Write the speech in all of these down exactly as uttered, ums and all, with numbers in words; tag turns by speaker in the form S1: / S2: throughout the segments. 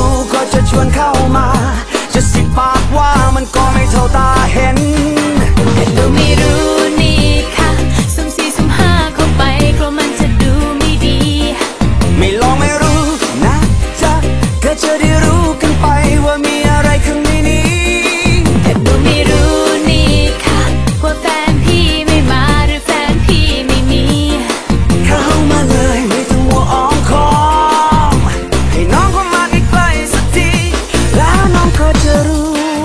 S1: รู้ก็จะชวนเข้ามาจะสิบปากว่ามันก็ไม่เท่าตาเห็น
S2: แต่ดูไม่รู้นี่ค่ะสุ่มสี่สุ่มห้าเข้าไปกลัวมันจะดูไม่ดี
S1: ไม่ลองไม่รู้นะจ๊ะก็จะได้รู้กันไปว่ามีอะไรข้างในนี้
S2: แต่ดูไม่รู้นี่ค่ะว่าแฟนพี่ไม่มาหรือแฟนพี่ไม่มี
S1: เข้ามาเลยไม่ต้องมัวอ้อมค้อมให้น้องเข้ามาใกล้ๆสักทีแล้วน้องก็จะรู้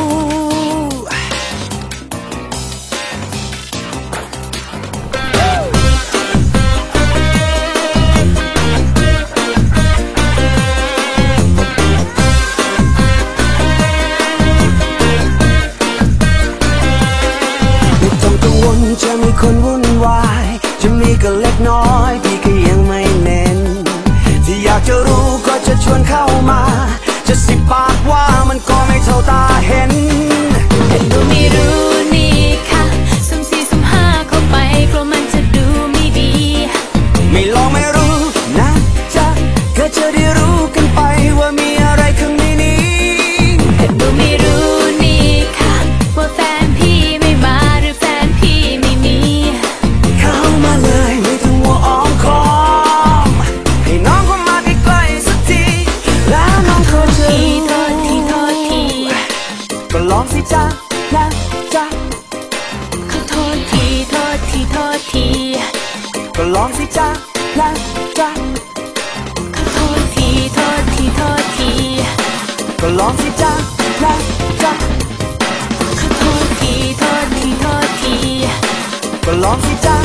S1: จะมีคนวุ่นวายจะมีก็เล็กน้อยพี่ก็ยังไม่เน้นที่อยากจะรู้ก็จะชวนเข้ามาจะสิบปากว่ามันก็ไม่เท่าตาเห็น
S2: แต่ดูไม่รู้นี่ค่ะสุ่มสี่สุ่มห้าเข้าไปกลัวมันจะดูไม่ดี
S1: ไม่ลองไม่รู้นะจ๊ะก็จะได้รู้กันไปว่ามีอะไรข้างในนี้
S2: แต่ดูไม่รู้นี่ค่ะว่าแฟนพี่ไม่มาหรือแฟนพี่ไม่มี
S1: เข้ามาเลยไม่ต้องมัวอ้อมค้อมให้น้องเข้ามาใกล้ๆสักทีแล้วน้องก็จะรู้
S2: โทษทีโทษที
S1: ก็ลองสิจ๊ะนะจ๊ะ
S2: ขอโทษทีโทษทีโทษที
S1: ก็ลองสิจ๊ะนะจ๊ะ
S2: ขอโทษทีโทษทีโทษที
S1: ก็ลองสิจ๊ะนะจ๊ะ
S2: ขอโทษทีโทษทีโทษที
S1: ก็ลองสิจ๊ะ